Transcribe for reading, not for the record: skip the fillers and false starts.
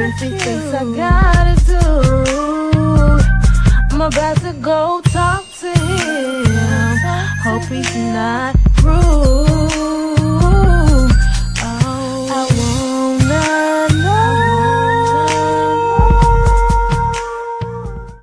if he thinks I got it too. I'm about to go talk to him. Hope he's not rude.